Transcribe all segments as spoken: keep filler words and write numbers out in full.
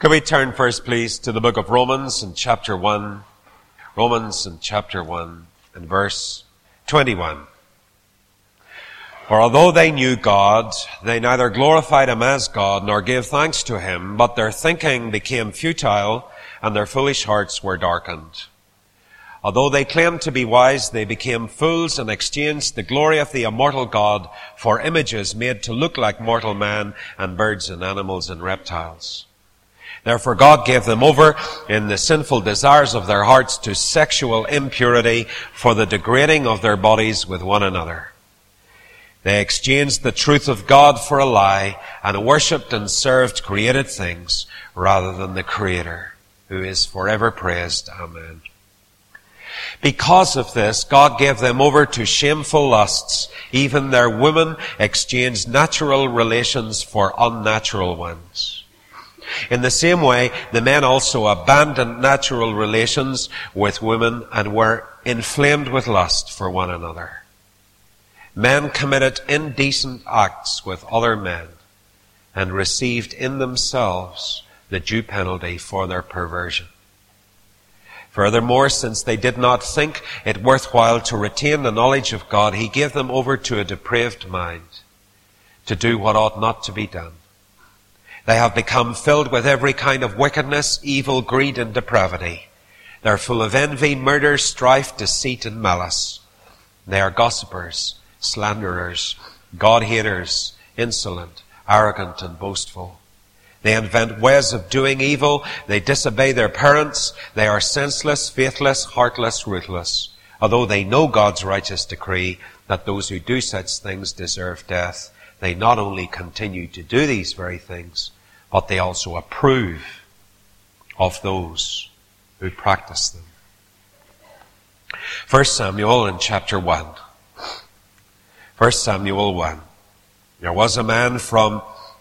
Could we turn first, please, to the book of Romans in chapter one. Romans in chapter one and verse twenty-one. For although they knew God, they neither glorified him as God nor gave thanks to him, but their thinking became futile and their foolish hearts were darkened. Although they claimed to be wise, they became fools and exchanged the glory of the immortal God for images made to look like mortal man and birds and animals and reptiles. Therefore God gave them over in the sinful desires of their hearts to sexual impurity for the degrading of their bodies with one another. They exchanged the truth of God for a lie and worshipped and served created things rather than the Creator, who is forever praised. Amen. Because of this, God gave them over to shameful lusts. Even their women exchanged natural relations for unnatural ones. In the same way, the men also abandoned natural relations with women and were inflamed with lust for one another. Men committed indecent acts with other men and received in themselves the due penalty for their perversion. Furthermore, since they did not think it worthwhile to retain the knowledge of God, he gave them over to a depraved mind to do what ought not to be done. They have become filled with every kind of wickedness, evil, greed, and depravity. They are full of envy, murder, strife, deceit, and malice. They are gossipers, slanderers, God-haters, insolent, arrogant, and boastful. They invent ways of doing evil. They disobey their parents. They are senseless, faithless, heartless, ruthless. Although they know God's righteous decree that those who do such things deserve death, they not only continue to do these very things, but they also approve of those who practice them. First Samuel in chapter one. First Samuel one. There was a man from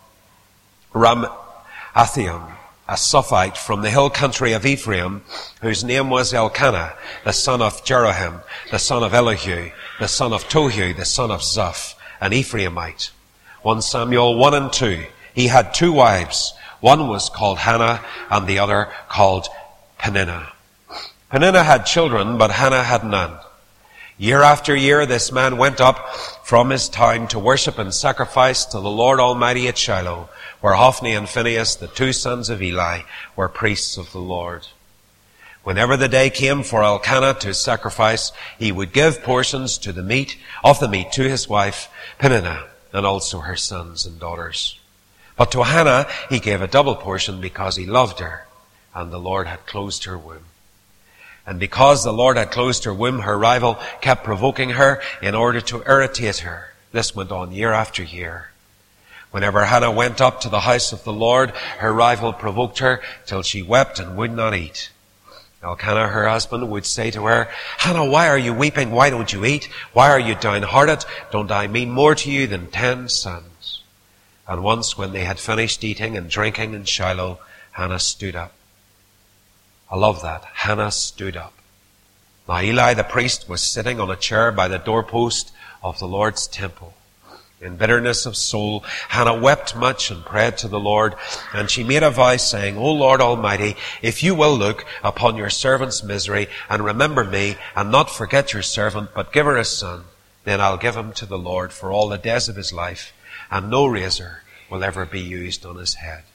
Ramathaim, a Sophite from the hill country of Ephraim, whose name was Elkanah, the son of Jeroham, the son of Elihu, the son of Tohu, the son of Zoph, an Ephraimite. First Samuel one and two. He had two wives. One was called Hannah and the other called Peninnah. Peninnah had children, but Hannah had none. Year after year, this man went up from his town to worship and sacrifice to the Lord Almighty at Shiloh, where Hophni and Phinehas, the two sons of Eli, were priests of the Lord. Whenever the day came for Elkanah to sacrifice, he would give portions to the meat of the meat to his wife Peninnah, and also her sons and daughters. But to Hannah he gave a double portion because he loved her, and the Lord had closed her womb. And because the Lord had closed her womb, her rival kept provoking her in order to irritate her. This went on year after year. Whenever Hannah went up to the house of the Lord, her rival provoked her till she wept and would not eat. Elkanah, her husband, would say to her, "Hannah, why are you weeping? Why don't you eat? Why are you downhearted? Don't I mean more to you than ten sons?" And once when they had finished eating and drinking in Shiloh, Hannah stood up. I love that. Hannah stood up. Now Eli the priest was sitting on a chair by the doorpost of the Lord's temple. In bitterness of soul, Hannah wept much and prayed to the Lord, and she made a vow saying, "O Lord Almighty, if you will look upon your servant's misery and remember me and not forget your servant, but give her a son, then I'll give him to the Lord for all the days of his life, and no razor will ever be used on his head."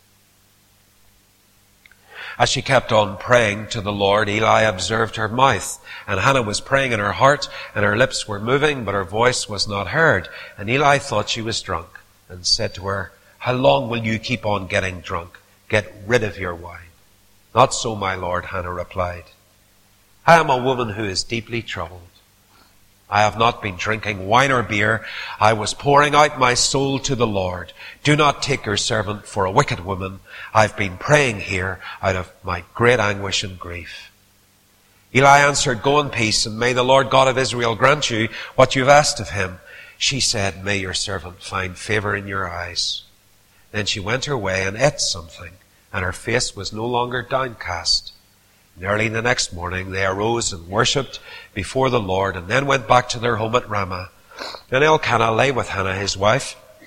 As she kept on praying to the Lord, Eli observed her mouth, and Hannah was praying in her heart, and her lips were moving, but her voice was not heard. And Eli thought she was drunk, and said to her, "How long will you keep on getting drunk? Get rid of your wine." "Not so, my lord," Hannah replied. "I am a woman who is deeply troubled. I have not been drinking wine or beer. I was pouring out my soul to the Lord. Do not take your servant for a wicked woman. I've been praying here out of my great anguish and grief." Eli answered, "Go in peace, and may the Lord God of Israel grant you what you've asked of him." She said, "May your servant find favor in your eyes." Then she went her way and ate something, and her face was no longer downcast. And early the next morning they arose and worshipped before the Lord, and then went back to their home at Ramah. And Elkanah lay with Hannah his wife,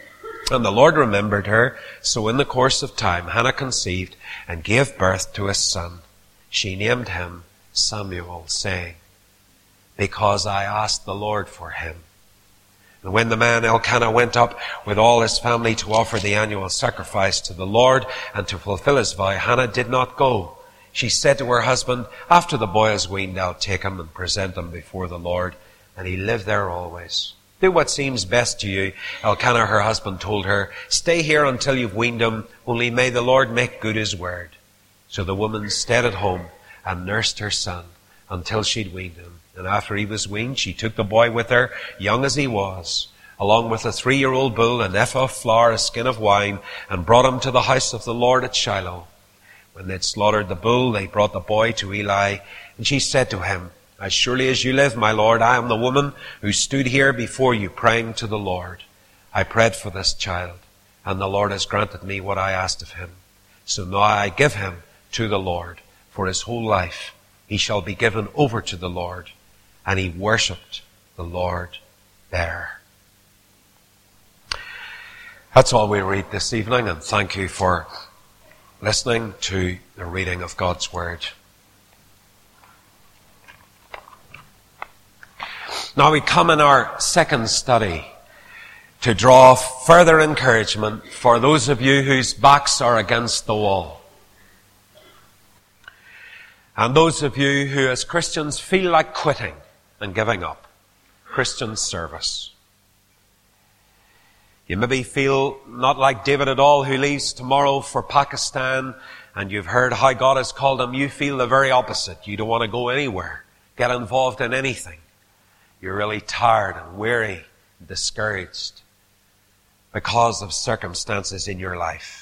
And the Lord remembered her. So in the course of time, Hannah conceived and gave birth to a son. She named him Samuel, saying, because I asked the Lord for him. And when the man Elkanah went up with all his family to offer the annual sacrifice to the Lord and to fulfill his vow, Hannah did not go. She said to her husband, after the boy is weaned, I'll take him and present him before the Lord. And he lived there always. Do what seems best to you. Elkanah, her husband, told her, stay here until you've weaned him, only may the Lord make good his word. So the woman stayed at home and nursed her son until she'd weaned him. And after he was weaned, she took the boy with her, young as he was, along with a three-year-old bull, an ephah of flour, a skin of wine, and brought him to the house of the Lord at Shiloh. When they'd slaughtered the bull, they brought the boy to Eli, and she said to him, as surely as you live, my Lord, I am the woman who stood here before you praying to the Lord. I prayed for this child, and the Lord has granted me what I asked of him. So now I give him to the Lord for his whole life. He shall be given over to the Lord. And he worshipped the Lord there. That's all we read this evening, and thank you for listening to the reading of God's Word. Now we come in our second study to draw further encouragement for those of you whose backs are against the wall. And those of you who as Christians feel like quitting and giving up Christian service. You maybe feel not like David at all, who leaves tomorrow for Pakistan, and you've heard how God has called him. You feel the very opposite. You don't want to go anywhere, get involved in anything. You're really tired and weary and discouraged because of circumstances in your life.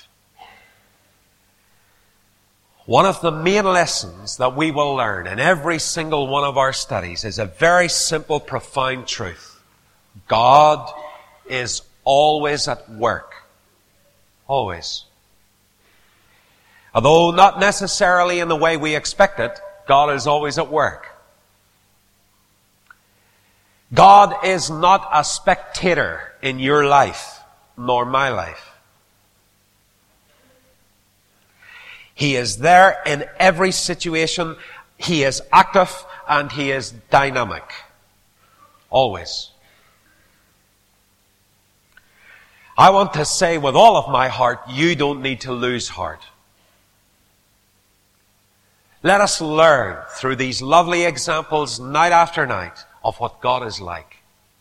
One of the main lessons that we will learn in every single one of our studies is a very simple, profound truth. God is always at work. Always. Although not necessarily in the way we expect it, God is always at work. God is not a spectator in your life, nor my life. He is there in every situation. He is active and he is dynamic. Always. I want to say with all of my heart, you don't need to lose heart. Let us learn through these lovely examples night after night of what God is like.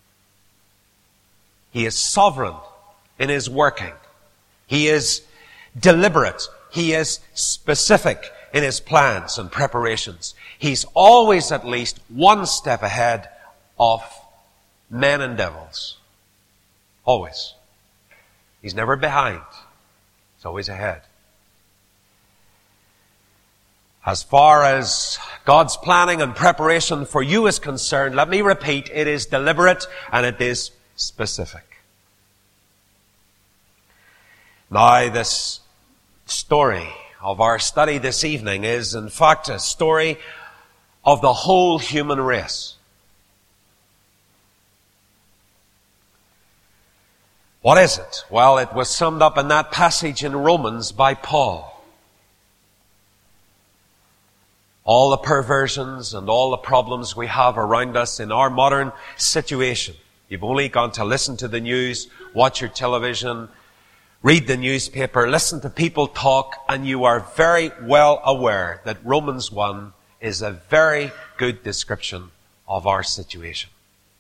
He is sovereign in his working. He is deliberate. He is specific in his plans and preparations. He's always at least one step ahead of men and devils. Always. He's never behind. He's always ahead. As far as God's planning and preparation for you is concerned, let me repeat, it is deliberate and it is specific. Now, this story of our study this evening is, in fact, a story of the whole human race. What is it? Well, it was summed up in that passage in Romans by Paul. All the perversions and all the problems we have around us in our modern situation. You've only gone to listen to the news, watch your television, read the newspaper, listen to people talk, and you are very well aware that Romans one is a very good description of our situation.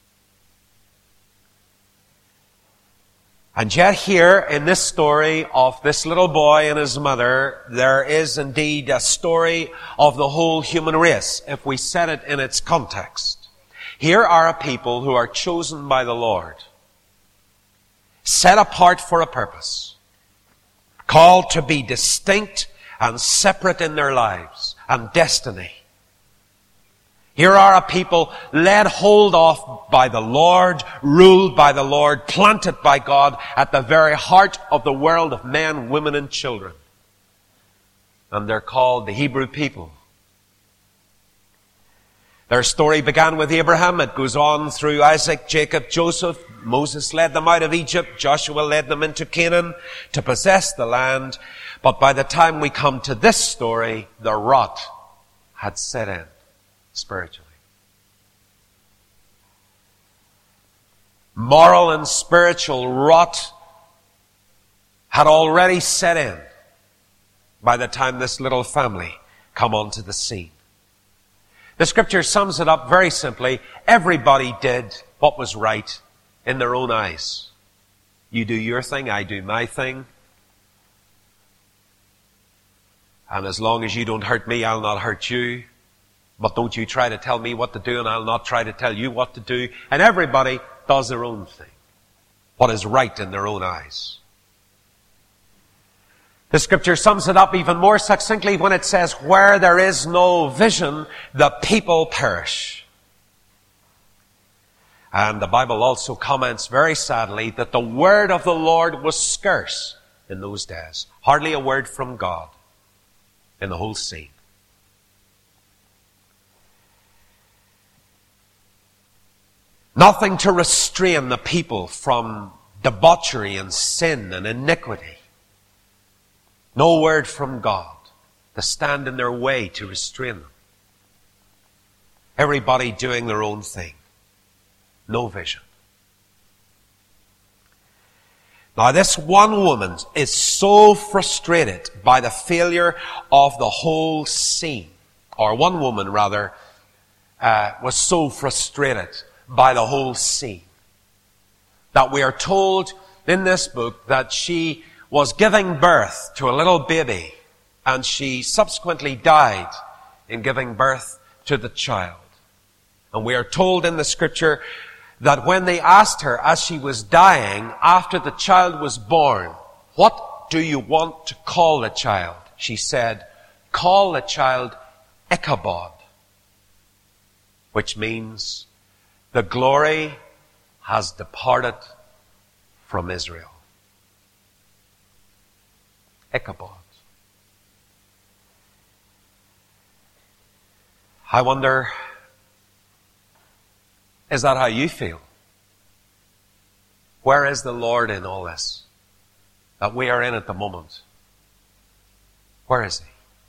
And yet here in this story of this little boy and his mother, there is indeed a story of the whole human race, if we set it in its context. Here are a people who are chosen by the Lord, set apart for a purpose, called to be distinct and separate in their lives and destiny. Here are a people led hold of by the Lord, ruled by the Lord, planted by God at the very heart of the world of men, women, and children. And they're called the Hebrew people. Their story began with Abraham. It goes on through Isaac, Jacob, Joseph. Moses led them out of Egypt. Joshua led them into Canaan to possess the land. But by the time we come to this story, the rot had set in spiritually. Moral and spiritual rot had already set in by the time this little family come onto the scene. The scripture sums it up very simply. Everybody did what was right in their own eyes. You do your thing, I do my thing. And as long as you don't hurt me, I'll not hurt you. But don't you try to tell me what to do, and I'll not try to tell you what to do. And everybody does their own thing. What is right in their own eyes. The scripture sums it up even more succinctly when it says, where there is no vision, the people perish. And the Bible also comments very sadly that the word of the Lord was scarce in those days. Hardly a word from God in the whole scene. Nothing to restrain the people from debauchery and sin and iniquity. No word from God to stand in their way to restrain them. Everybody doing their own thing. No vision. Now this one woman is so frustrated by the failure of the whole scene. Or one woman rather, uh, was so frustrated by the whole scene that we are told in this book that she was giving birth to a little baby, and she subsequently died in giving birth to the child. And we are told in the scripture that when they asked her as she was dying, after the child was born, what do you want to call the child? She said, call the child Ichabod, which means the glory has departed from Israel. Ichabod. I wonder, is that how you feel? Where is the Lord in all this that we are in at the moment? Where is He?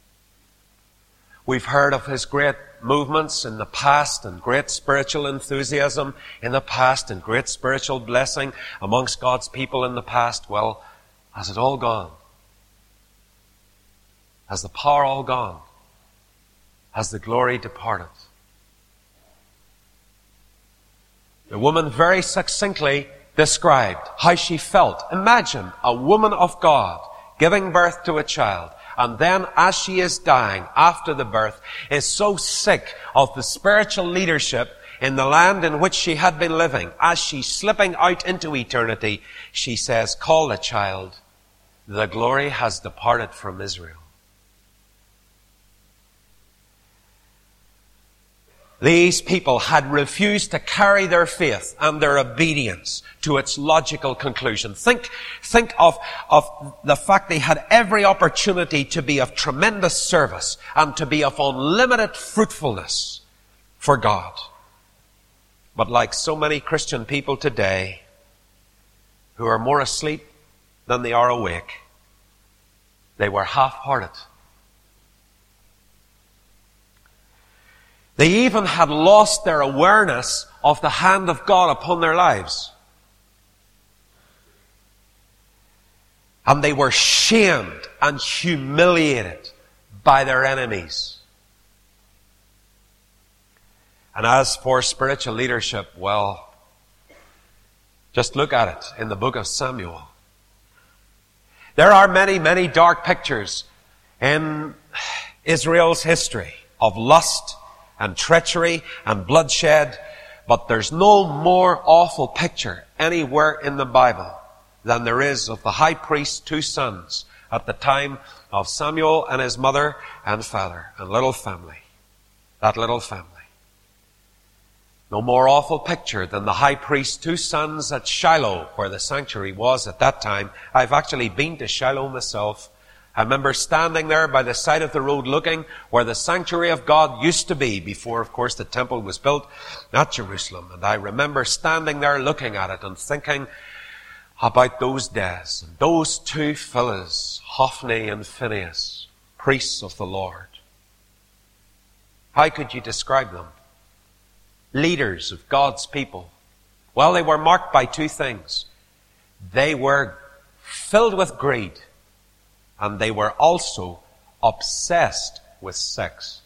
We've heard of His great movements in the past and great spiritual enthusiasm in the past and great spiritual blessing amongst God's people in the past. Well, has it all gone? Has the power all gone? Has the glory departed? The woman very succinctly described how she felt. Imagine a woman of God giving birth to a child, and then as she is dying after the birth, is so sick of the spiritual leadership in the land in which she had been living. As she's slipping out into eternity, she says, call the child, the glory has departed from Israel. These people had refused to carry their faith and their obedience to its logical conclusion. Think, think of, of the fact they had every opportunity to be of tremendous service and to be of unlimited fruitfulness for God. But like so many Christian people today, who are more asleep than they are awake, they were half-hearted. They even had lost their awareness of the hand of God upon their lives. And they were shamed and humiliated by their enemies. And as for spiritual leadership, well, just look at it in the book of Samuel. There are many, many dark pictures in Israel's history of lust and treachery and bloodshed, but there's no more awful picture anywhere in the Bible than there is of the high priest's two sons at the time of Samuel and his mother and father and little family. That little family. No more awful picture than the high priest's two sons at Shiloh, where the sanctuary was at that time. I've actually been to Shiloh myself, I remember standing there by the side of the road looking where the sanctuary of God used to be before, of course, the temple was built at Jerusalem. And I remember standing there looking at it and thinking about those days and those two fellows, Hophni and Phinehas, priests of the Lord. How could you describe them? Leaders of God's people. Well, they were marked by two things. They were filled with greed, and they were also obsessed with sex.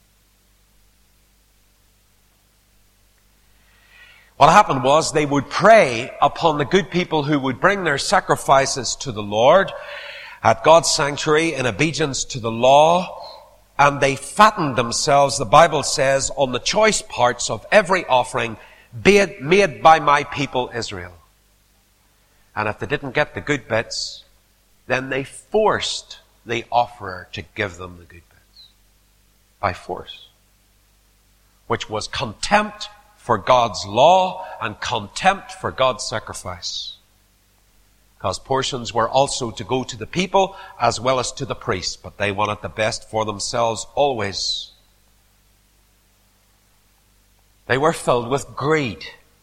What happened was they would prey upon the good people who would bring their sacrifices to the Lord at God's sanctuary in obedience to the law, and they fattened themselves, the Bible says, on the choice parts of every offering made by my people Israel. And if they didn't get the good bits, then they forced the offerer to give them the good bits. By force. Which was contempt for God's law and contempt for God's sacrifice. Because portions were also to go to the people as well as to the priests, but they wanted the best for themselves always. They were filled with greed.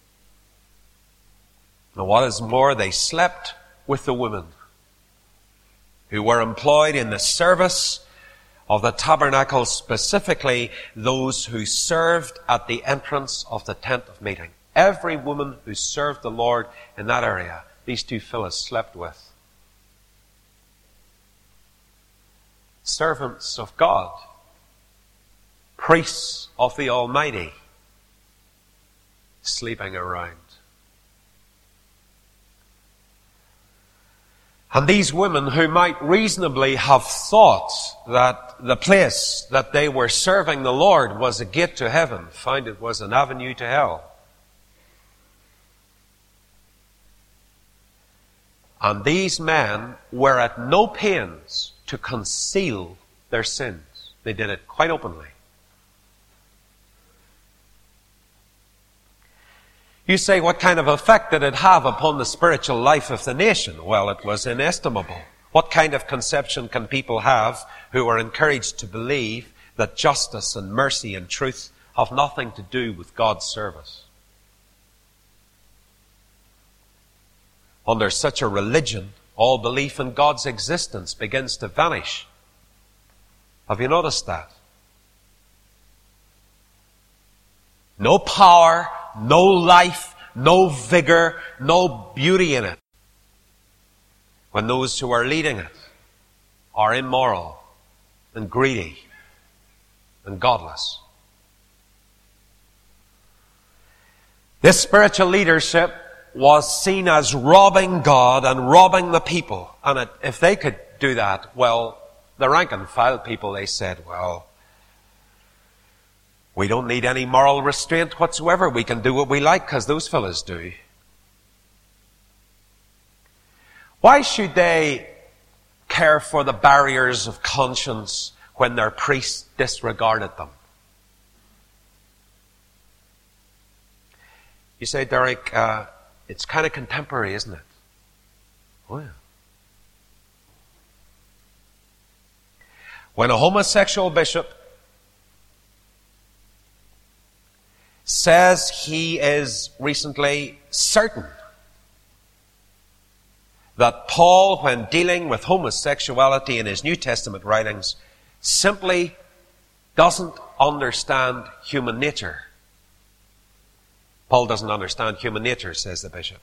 And what is more, they slept with the women who were employed in the service of the tabernacle, specifically those who served at the entrance of the tent of meeting. Every woman who served the Lord in that area, these two fellows slept with. Servants of God, priests of the Almighty, sleeping around. And these women who might reasonably have thought that the place that they were serving the Lord was a gate to heaven, found it was an avenue to hell. And these men were at no pains to conceal their sins. They did it quite openly. You say, what kind of effect did it have upon the spiritual life of the nation? Well, it was inestimable. What kind of conception can people have who are encouraged to believe that justice and mercy and truth have nothing to do with God's service? Under such a religion, all belief in God's existence begins to vanish. Have you noticed that? No power, no life, no vigor, no beauty in it. When those who are leading it are immoral and greedy and godless. This spiritual leadership was seen as robbing God and robbing the people. And it, if they could do that, well, the rank and file people, they said, well, we don't need any moral restraint whatsoever. We can do what we like because those fellas do. Why should they care for the barriers of conscience when their priests disregarded them? You say, Derek, uh, it's kind of contemporary, isn't it? Oh, yeah. When a homosexual bishop says he is recently certain that Paul, when dealing with homosexuality in his New Testament writings, simply doesn't understand human nature. Paul doesn't understand human nature, says the bishop.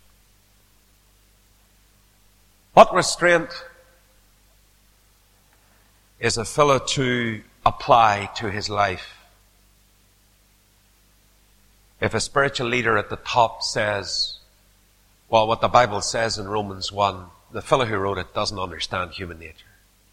What restraint is a fellow to apply to his life if a spiritual leader at the top says, well, what the Bible says in Romans one, the fellow who wrote it doesn't understand human nature?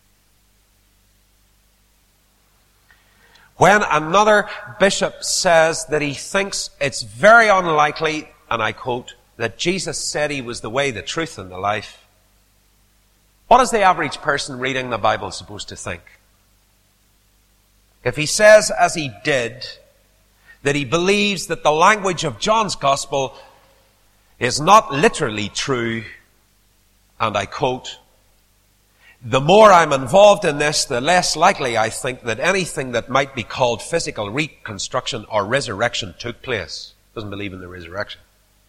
When another bishop says that he thinks it's very unlikely, and I quote, that Jesus said he was the way, the truth, and the life, what is the average person reading the Bible supposed to think? If he says, as he did, that he believes that the language of John's Gospel is not literally true, and I quote, the more I'm involved in this, the less likely I think that anything that might be called physical reconstruction or resurrection took place. Doesn't believe in the resurrection.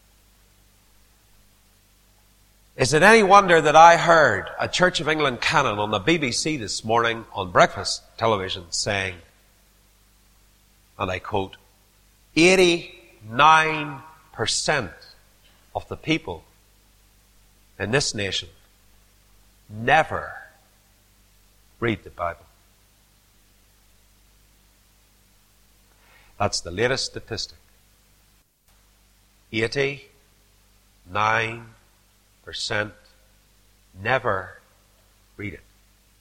Is it any wonder that I heard a Church of England canon on the B B C this morning on breakfast television saying, and I quote, eighty-nine percent of the people in this nation never read the Bible. That's the latest statistic. eighty-nine percent never read it.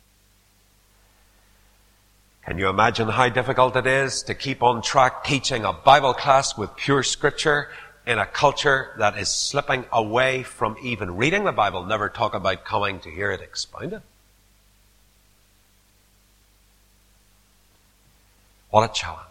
Can you imagine how difficult it is to keep on track teaching a Bible class with pure Scripture in a culture that is slipping away from even reading the Bible, never talk about coming to hear it expounded? What a challenge.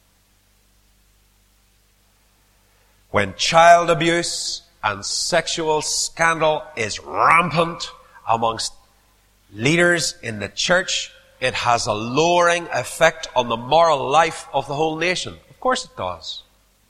When child abuse and sexual scandal is rampant amongst leaders in the church, it has a lowering effect on the moral life of the whole nation. Of course it does.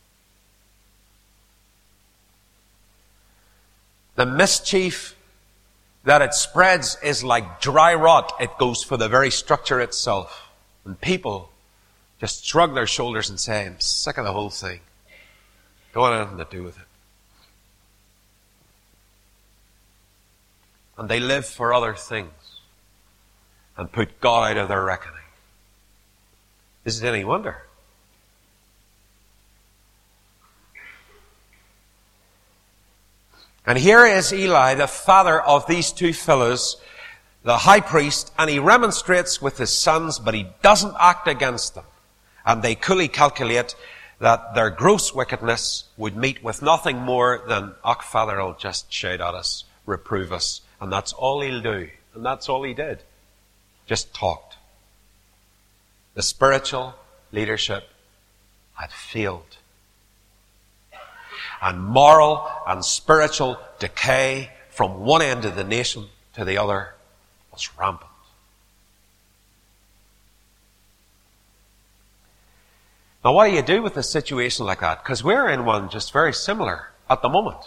The mischief that it spreads is like dry rot. It goes for the very structure itself. And people just shrug their shoulders and say, I'm sick of the whole thing. Don't want anything to do with it. And they live for other things and put God out of their reckoning. Is it any wonder? And here is Eli, the father of these two fellows, the high priest, and he remonstrates with his sons, but he doesn't act against them. And they coolly calculate that their gross wickedness would meet with nothing more than, "Och, Father will just shout at us, reprove us." And that's all he'll do. And that's all he did. Just talked. The spiritual leadership had failed. And moral and spiritual decay from one end of the nation to the other was rampant. Now, what do you do with a situation like that? Because we're in one just very similar at the moment.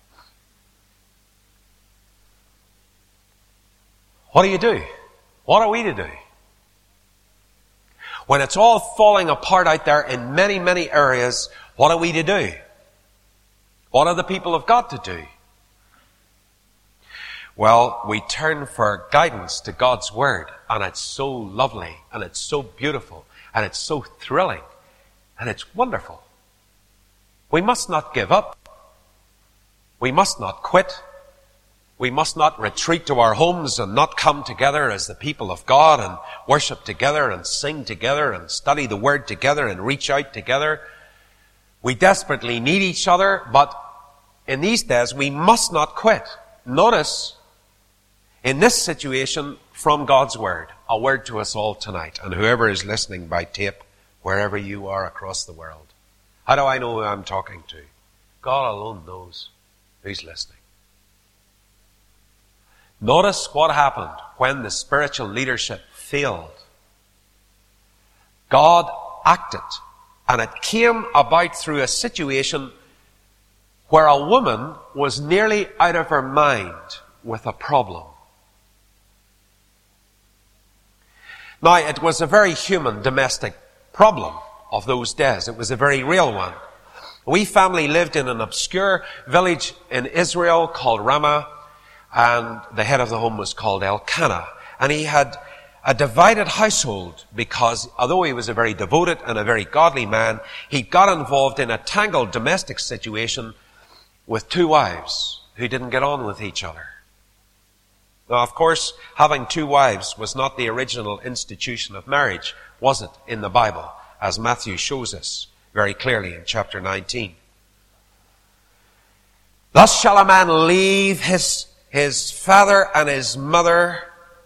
What do you do? What are we to do? When it's all falling apart out there in many, many areas, what are we to do? What are the people of God to do? Well, we turn for guidance to God's Word, and it's so lovely, and it's so beautiful, and it's so thrilling, and it's wonderful. We must not give up. We must not quit. We must not retreat to our homes and not come together as the people of God and worship together and sing together and study the Word together and reach out together. We desperately need each other, but in these days we must not quit. Notice, in this situation, from God's Word, a word to us all tonight, and whoever is listening by tape, wherever you are across the world. How do I know who I'm talking to? God alone knows who's listening. Notice what happened when the spiritual leadership failed. God acted, and it came about through a situation where a woman was nearly out of her mind with a problem. Now, it was a very human domestic problem of those days. It was a very real one. We family lived in an obscure village in Israel called Ramah, and the head of the home was called Elkanah. And he had a divided household because, although he was a very devoted and a very godly man, he got involved in a tangled domestic situation with two wives who didn't get on with each other. Now, of course, having two wives was not the original institution of marriage, was it, in the Bible, as Matthew shows us very clearly in chapter nineteen. Thus shall a man leave his his father and his mother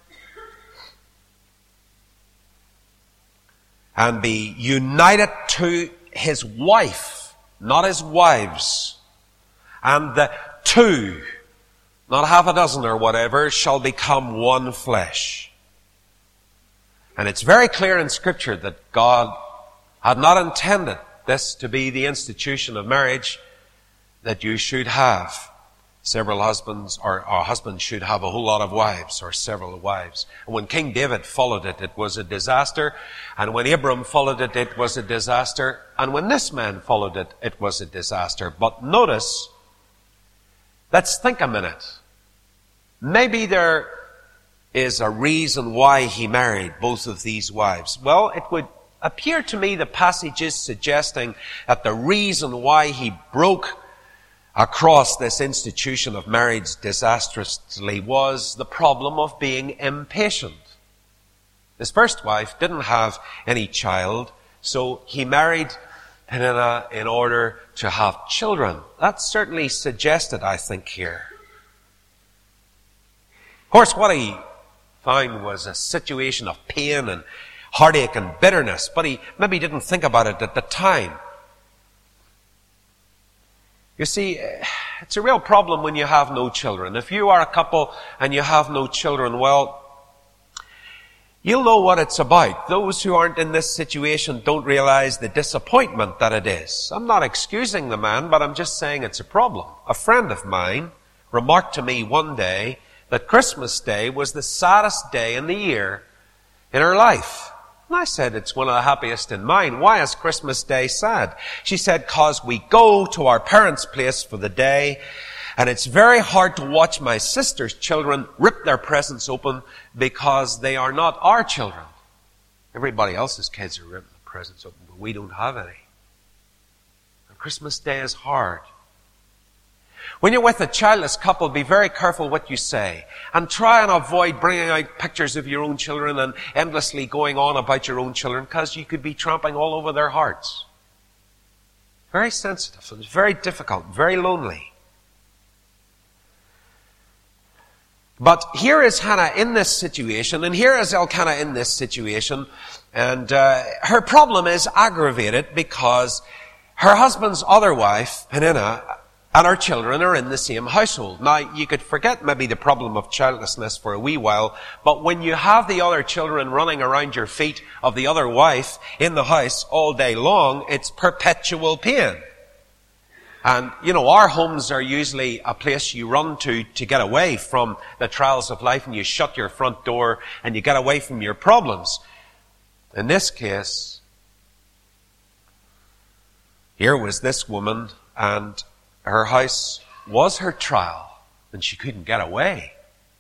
and be united to his wife, not his wives. And the two not half a dozen or whatever, shall become one flesh. And it's very clear in Scripture that God had not intended this to be the institution of marriage, that you should have several husbands, or a husband should have a whole lot of wives, or several wives. And when King David followed it, it was a disaster. And when Abram followed it, it was a disaster. And when this man followed it, it was a disaster. But notice, let's think a minute. Maybe there is a reason why he married both of these wives. Well, it would appear to me the passage is suggesting that the reason why he broke across this institution of marriage disastrously was the problem of being impatient. His first wife didn't have any child, so he married Peninnah in order to have children. That's certainly suggested, I think, here. Of course, what he found was a situation of pain and heartache and bitterness, but he maybe didn't think about it at the time. You see, it's a real problem when you have no children. If you are a couple and you have no children, well, you'll know what it's about. Those who aren't in this situation don't realize the disappointment that it is. I'm not excusing the man, but I'm just saying it's a problem. A friend of mine remarked to me one day that Christmas Day was the saddest day in the year in her life. And I said, it's one of the happiest in mine. Why is Christmas Day sad? She said, cause we go to our parents' place for the day, and it's very hard to watch my sister's children rip their presents open because they are not our children. Everybody else's kids are ripping the presents open, but we don't have any. And Christmas Day is hard. When you're with a childless couple, be very careful what you say. And try and avoid bringing out pictures of your own children and endlessly going on about your own children, because you could be trampling all over their hearts. Very sensitive. It's very difficult, very lonely. But here is Hannah in this situation, and here is Elkanah in this situation, and uh, her problem is aggravated because her husband's other wife, Peninnah, and our children are in the same household. Now, you could forget maybe the problem of childlessness for a wee while, but when you have the other children running around your feet of the other wife in the house all day long, it's perpetual pain. And, you know, our homes are usually a place you run to to get away from the trials of life, and you shut your front door and you get away from your problems. In this case, here was this woman, and her house was her trial, and she couldn't get away.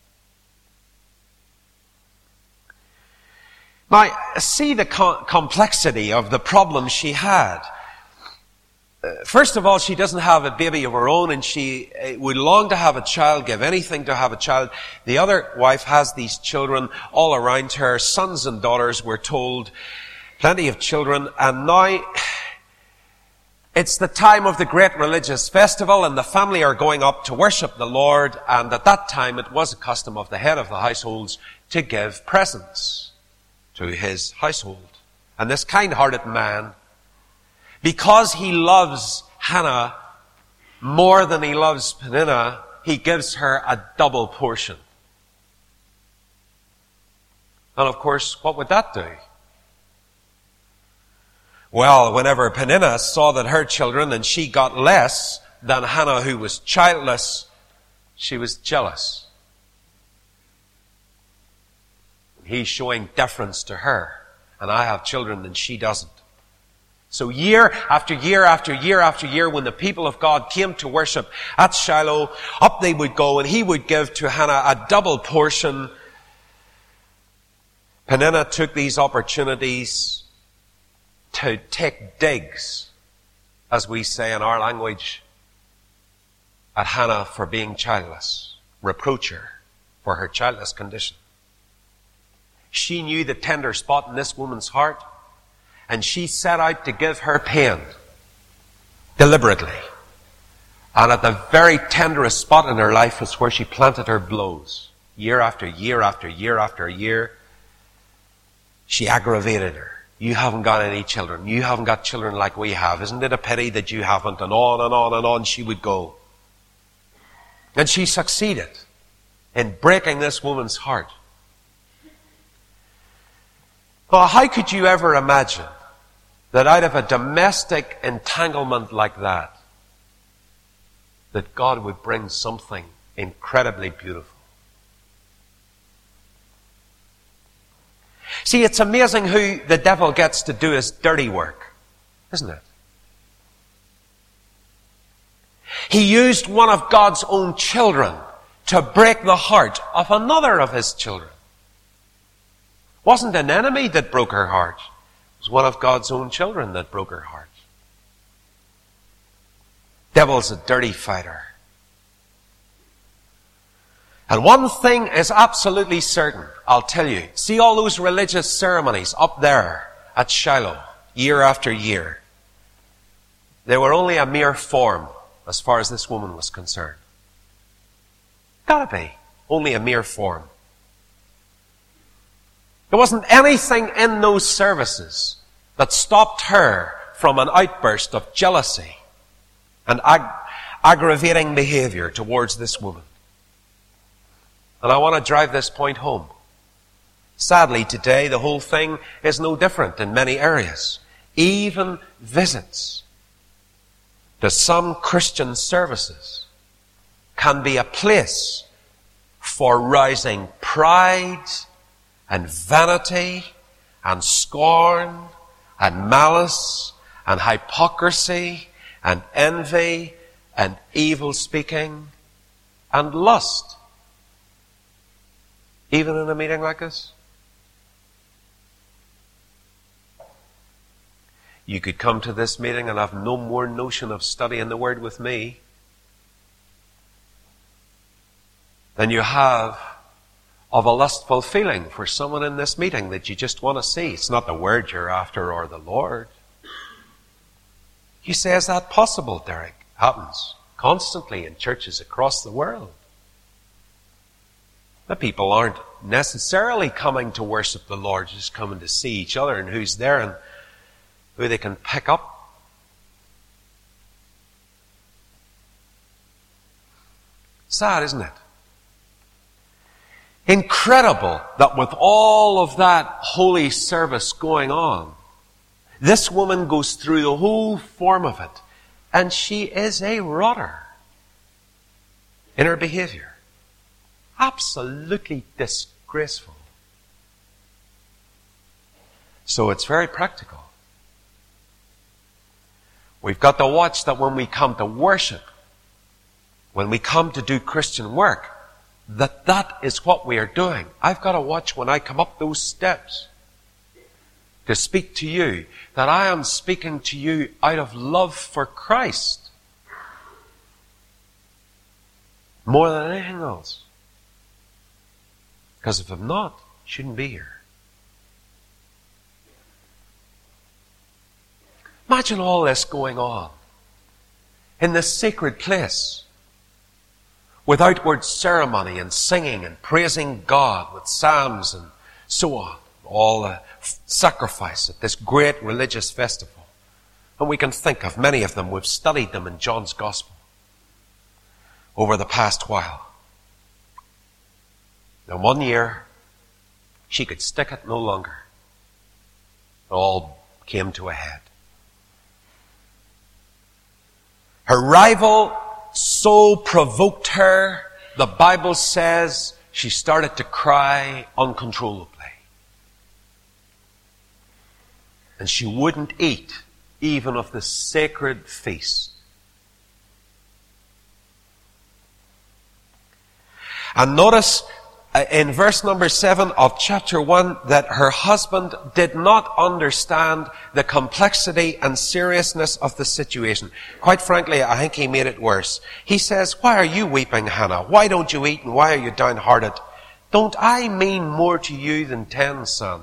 Now, see the co- complexity of the problem she had. Uh, first of all, she doesn't have a baby of her own, and she uh, would long to have a child, give anything to have a child. The other wife has these children all around her, sons and daughters, we're told, plenty of children, and now it's the time of the great religious festival, and the family are going up to worship the Lord, and at that time it was a custom of the head of the households to give presents to his household. And this kind-hearted man, because he loves Hannah more than he loves Peninnah, he gives her a double portion. And of course, what would that do? Well, whenever Peninnah saw that her children and she got less than Hannah, who was childless, she was jealous. He's showing deference to her, and I have children and she doesn't. So year after year after year after year, when the people of God came to worship at Shiloh, up they would go, and he would give to Hannah a double portion. Peninnah took these opportunities to take digs, as we say in our language, at Hannah for being childless, reproach her for her childless condition. She knew the tender spot in this woman's heart, and she set out to give her pain deliberately. And at the very tenderest spot in her life was where she planted her blows. Year after year after year after year, she aggravated her. You haven't got any children. You haven't got children like we have. Isn't it a pity that you haven't? And on and on and on she would go. And she succeeded in breaking this woman's heart. Well, how could you ever imagine that out of a domestic entanglement like that, that God would bring something incredibly beautiful? See, it's amazing who the devil gets to do his dirty work, isn't it? He used one of God's own children to break the heart of another of his children. It wasn't an enemy that broke her heart. It was one of God's own children that broke her heart. Devil's a dirty fighter. And one thing is absolutely certain, I'll tell you. See all those religious ceremonies up there at Shiloh, year after year. They were only a mere form as far as this woman was concerned. Gotta be. Only a mere form. There wasn't anything in those services that stopped her from an outburst of jealousy and ag- aggravating behavior towards this woman. And I want to drive this point home. Sadly, today, the whole thing is no different in many areas. Even visits to some Christian services can be a place for rousing pride and vanity and scorn and malice and hypocrisy and envy and evil speaking and lust. Even in a meeting like this. You could come to this meeting and have no more notion of studying the Word with me than you have of a lustful feeling for someone in this meeting that you just want to see. It's not the Word you're after or the Lord. You say, is that possible, Derek? Happens constantly in churches across the world. The people aren't necessarily coming to worship the Lord, just coming to see each other and who's there and who they can pick up. Sad, isn't it? Incredible that with all of that holy service going on, this woman goes through the whole form of it, and she is a rotter in her behavior. Absolutely disgraceful. So it's very practical. We've got to watch that when we come to worship, when we come to do Christian work, that that is what we are doing. I've got to watch when I come up those steps to speak to you, that I am speaking to you out of love for Christ more than anything else. Because if I'm not, I shouldn't be here. Imagine all this going on in this sacred place with outward ceremony and singing and praising God with psalms and so on. All the sacrifice at this great religious festival. And we can think of many of them. We've studied them in John's Gospel over the past while. And one year, she could stick it no longer. It all came to a head. Her rival so provoked her, the Bible says, she started to cry uncontrollably. And she wouldn't eat even of the sacred feast. And notice in verse number seven of chapter one that her husband did not understand the complexity and seriousness of the situation. Quite frankly, I think he made it worse. He says, why are you weeping, Hannah? Why don't you eat and why are you downhearted? Don't I mean more to you than ten sons?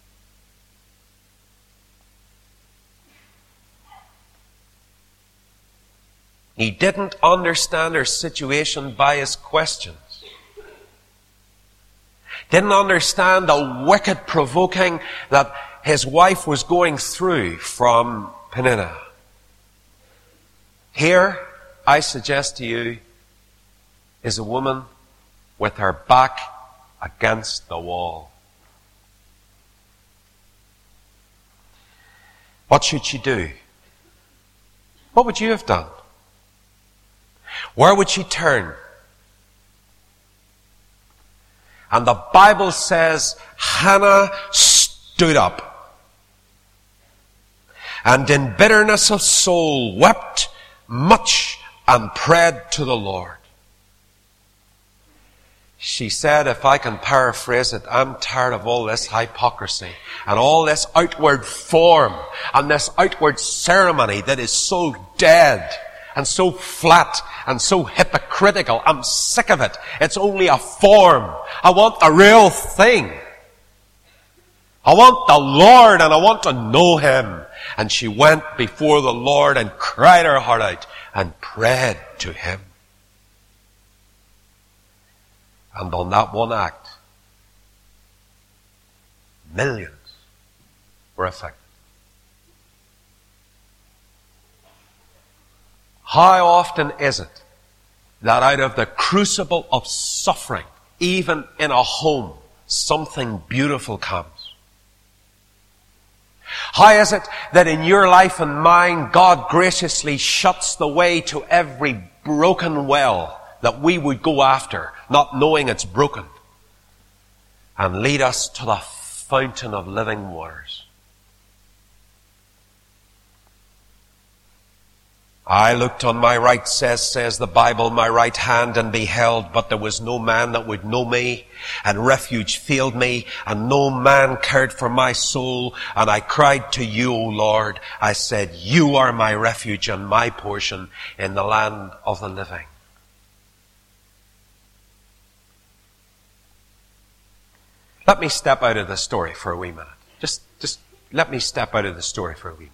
He didn't understand her situation by his questions. Didn't understand the wicked provoking that his wife was going through from Peninnah. Here, I suggest to you, is a woman with her back against the wall. What should she do? What would you have done? Where would she turn? And the Bible says Hannah stood up and in bitterness of soul wept much and prayed to the Lord. She said, if I can paraphrase it, I'm tired of all this hypocrisy and all this outward form and this outward ceremony that is so dead and so flat and so hypocritical. I'm sick of it. It's only a form. I want the real thing. I want the Lord and I want to know Him. And she went before the Lord and cried her heart out and prayed to Him. And on that one act, millions were affected. How often is it that out of the crucible of suffering, even in a home, something beautiful comes? How is it that in your life and mine, God graciously shuts the way to every broken well that we would go after, not knowing it's broken, and lead us to the fountain of living waters? I looked on my right, says, says the Bible, my right hand, and beheld, but there was no man that would know me, and refuge failed me, and no man cared for my soul. And I cried to you, O Lord. I said, you are my refuge and my portion in the land of the living. Let me step out of the story for a wee minute. Just, just let me step out of the story for a wee minute.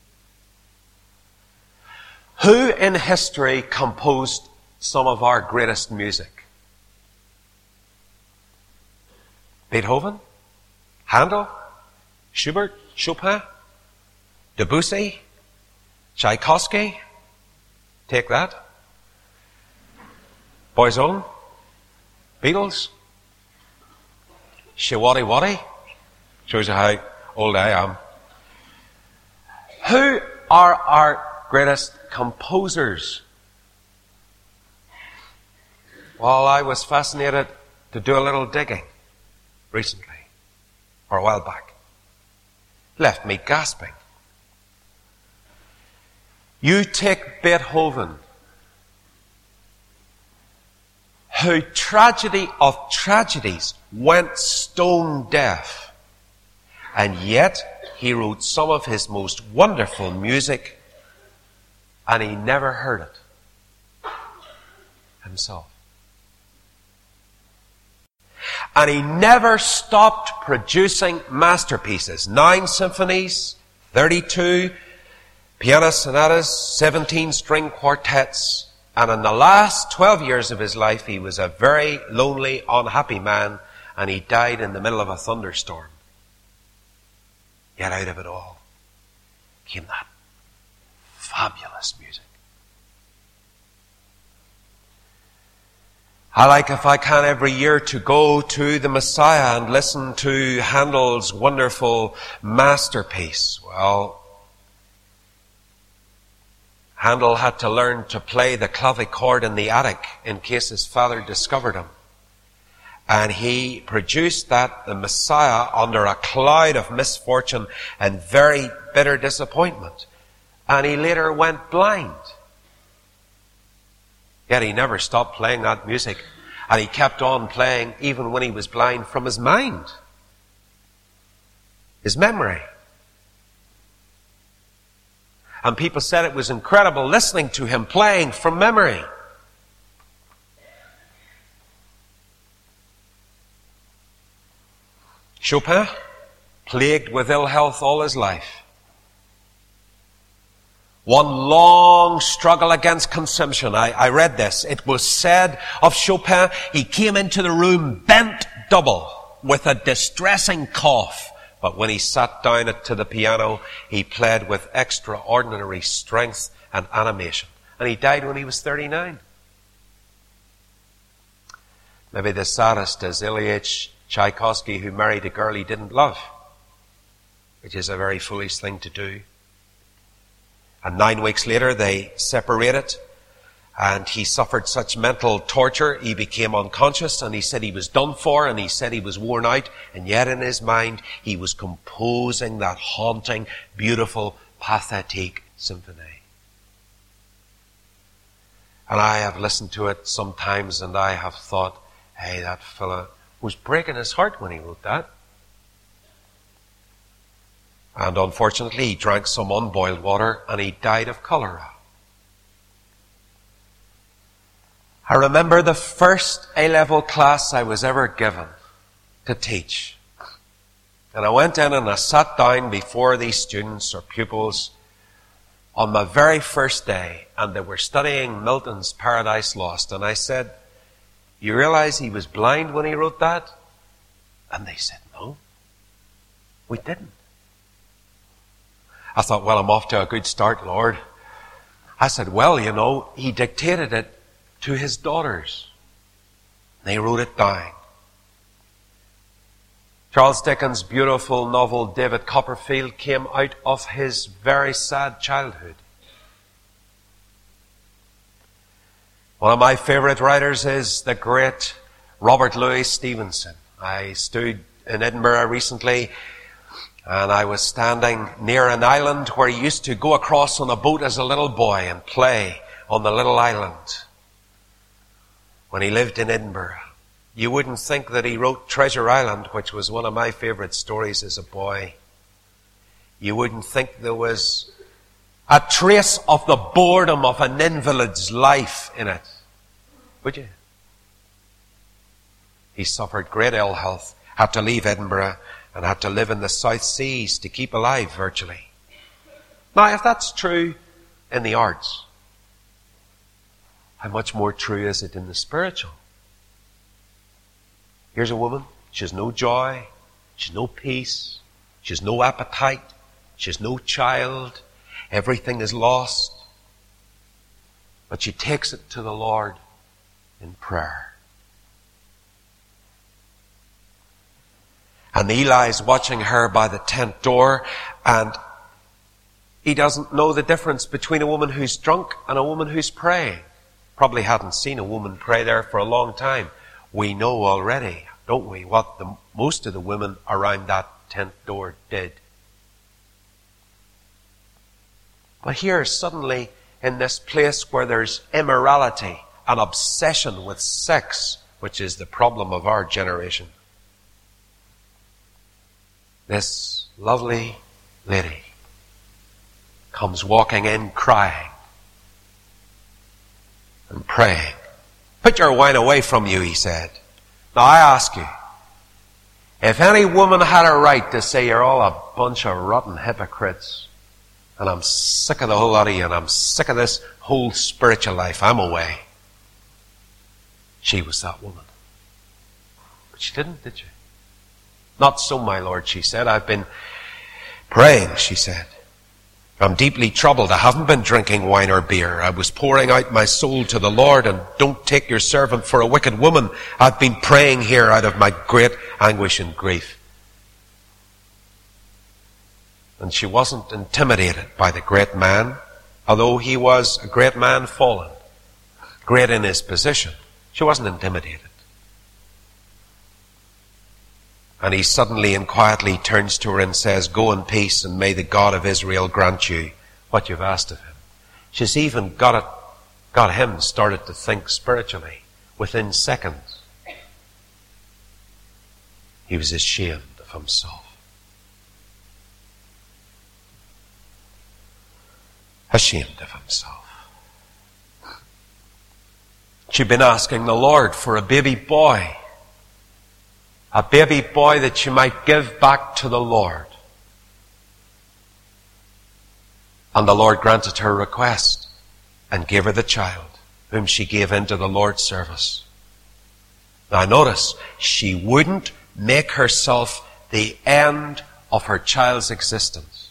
Who in history composed some of our greatest music? Beethoven? Handel? Schubert? Chopin? Debussy? Tchaikovsky? Take that. Boy's Own? Beatles? Shiwati Wati? Shows you how old I am. Who are our greatest composers? Well, I was fascinated to do a little digging recently, or a while back. Left me gasping. You take Beethoven, who tragedy of tragedies went stone deaf, and yet he wrote some of his most wonderful music, and he never heard it himself. And he never stopped producing masterpieces. Nine symphonies, thirty-two piano sonatas, seventeen string quartets. And in the last twelve years of his life, he was a very lonely, unhappy man, and he died in the middle of a thunderstorm. Yet out of it all came that fabulous music. I like, if I can, every year to go to the Messiah and listen to Handel's wonderful masterpiece. Well, Handel had to learn to play the clavichord in the attic in case his father discovered him. And he produced that, the Messiah, under a cloud of misfortune and very bitter disappointment. And he later went blind. Yet he never stopped playing that music. And he kept on playing even when he was blind from his mind. His memory. And people said it was incredible listening to him playing from memory. Chopin, plagued with ill health all his life. One long struggle against consumption. I, I read this. It was said of Chopin, he came into the room bent double with a distressing cough. But when he sat down to the piano, he played with extraordinary strength and animation. And he died when he was thirty-nine. Maybe the saddest is Ilyich Tchaikovsky, who married a girl he didn't love, which is a very foolish thing to do. And nine weeks later they separated, and he suffered such mental torture he became unconscious, and he said he was done for, and he said he was worn out, and yet in his mind he was composing that haunting, beautiful, pathetic symphony. And I have listened to it sometimes, and I have thought, hey, that fella was breaking his heart when he wrote that. And unfortunately, he drank some unboiled water and he died of cholera. I remember the first A-level class I was ever given to teach. And I went in and I sat down before these students or pupils on my very first day, and they were studying Milton's Paradise Lost. And I said, you realize he was blind when he wrote that? And they said, no, we didn't. I thought, well, I'm off to a good start, Lord. I said, well, you know, he dictated it to his daughters. They wrote it down. Charles Dickens' beautiful novel, David Copperfield, came out of his very sad childhood. One of my favorite writers is the great Robert Louis Stevenson. I stood in Edinburgh recently, and I was standing near an island where he used to go across on a boat as a little boy and play on the little island when he lived in Edinburgh. You wouldn't think that he wrote Treasure Island, which was one of my favorite stories as a boy. You wouldn't think there was a trace of the boredom of an invalid's life in it, would you? He suffered great ill health, had to leave Edinburgh, and had to live in the South Seas to keep alive, virtually. Now, if that's true in the arts, how much more true is it in the spiritual? Here's a woman, she has no joy, she has no peace, she has no appetite, she has no child, everything is lost. But she takes it to the Lord in prayer. And Eli's watching her by the tent door, and he doesn't know the difference between a woman who's drunk and a woman who's praying. Probably hadn't seen a woman pray there for a long time. We know already, don't we, what the, most of the women around that tent door did. But here, suddenly, in this place where there's immorality, an obsession with sex, which is the problem of our generation, this lovely lady comes walking in crying and praying. Put your wine away from you, he said. Now I ask you, if any woman had a right to say you're all a bunch of rotten hypocrites, and I'm sick of the whole lot of you, and I'm sick of this whole spiritual life, I'm away. She was that woman. But she didn't, did she? Not so, my Lord, she said. I've been praying, she said. I'm deeply troubled. I haven't been drinking wine or beer. I was pouring out my soul to the Lord, and don't take your servant for a wicked woman. I've been praying here out of my great anguish and grief. And she wasn't intimidated by the great man, although he was a great man fallen, great in his position. She wasn't intimidated. And he suddenly and quietly turns to her and says, go in peace, and may the God of Israel grant you what you've asked of him. She's even got it, got him started to think spiritually within seconds. He was ashamed of himself. Ashamed of himself. She'd been asking the Lord for a baby boy. A baby boy that she might give back to the Lord. And the Lord granted her request and gave her the child, whom she gave into the Lord's service. Now notice, she wouldn't make herself the end of her child's existence.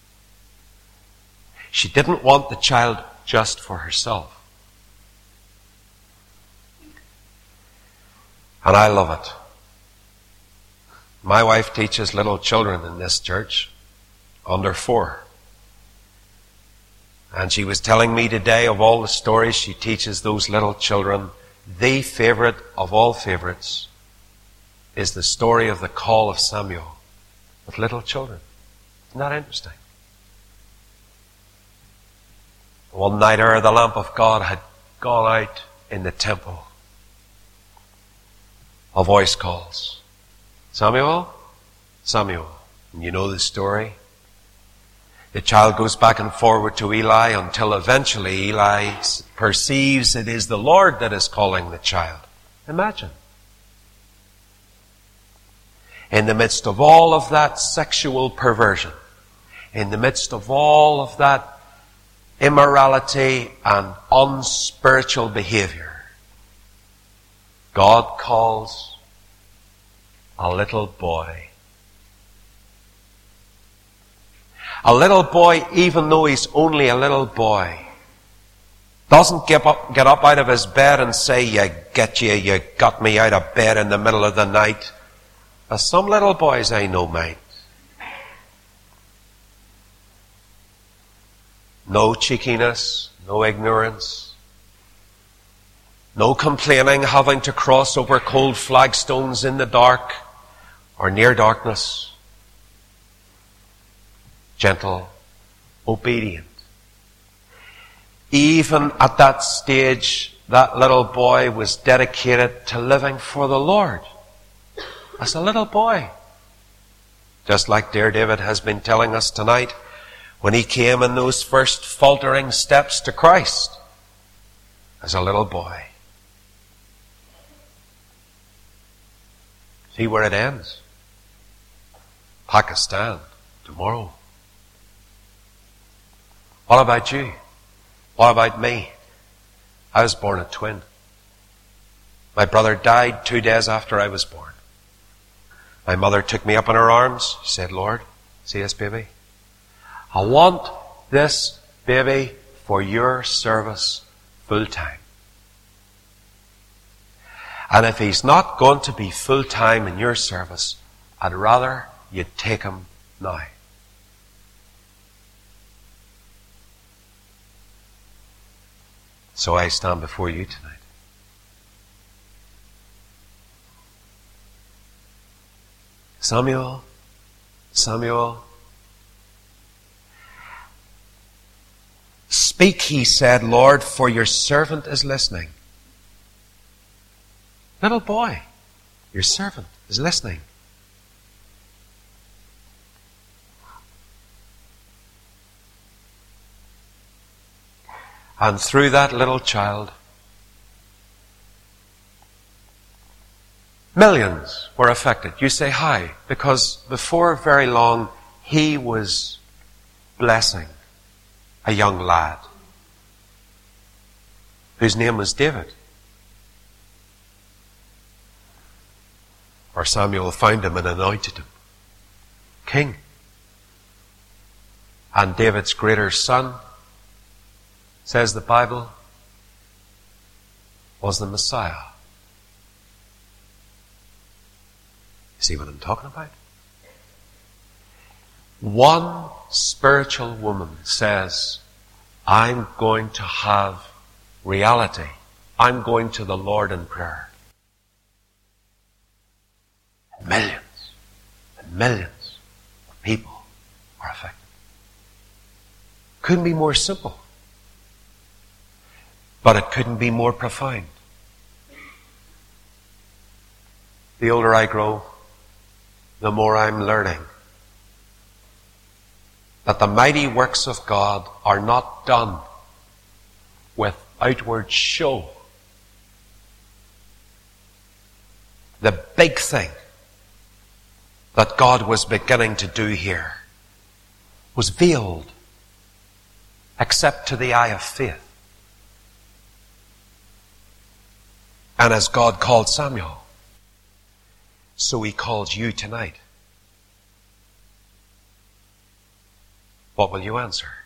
She didn't want the child just for herself. And I love it. My wife teaches little children in this church, under four. And she was telling me today of all the stories she teaches those little children. The favorite of all favorites is the story of the call of Samuel with little children. Isn't that interesting? One night ere the lamp of God had gone out in the temple, a voice calls, Samuel, Samuel. And you know the story. The child goes back and forward to Eli until eventually Eli perceives it is the Lord that is calling the child. Imagine. In the midst of all of that sexual perversion, in the midst of all of that immorality and unspiritual behavior, God calls a little boy. A little boy, even though he's only a little boy, doesn't get up, get up out of his bed and say, you get you, you got me out of bed in the middle of the night. As some little boys I know might. No cheekiness, no ignorance, no complaining, having to cross over cold flagstones in the dark or near darkness. Gentle, obedient. Even at that stage, that little boy was dedicated to living for the Lord. As a little boy. Just like dear David has been telling us tonight, when he came in those first faltering steps to Christ, as a little boy. See where it ends. Pakistan, tomorrow. What about you? What about me? I was born a twin. My brother died two days after I was born. My mother took me up in her arms. She said, Lord, see this baby? I want this baby for your service full time. And if he's not going to be full time in your service, I'd rather you take him now. So I stand before you tonight. Samuel, Samuel, speak, he said, Lord, for your servant is listening. Little boy, your servant is listening. And through that little child, millions were affected. You say, how? Because before very long, he was blessing a young lad whose name was David. Or Samuel found him and anointed him king. And David's greater son, says the Bible, was the Messiah. See what I'm talking about? One spiritual woman says, I'm going to have reality. I'm going to the Lord in prayer. Millions and millions of people are affected. Couldn't be more simple. But it couldn't be more profound. The older I grow, the more I'm learning that the mighty works of God are not done with outward show. The big thing that God was beginning to do here was veiled, except to the eye of faith. And as God called Samuel, so he calls you tonight. What will you answer?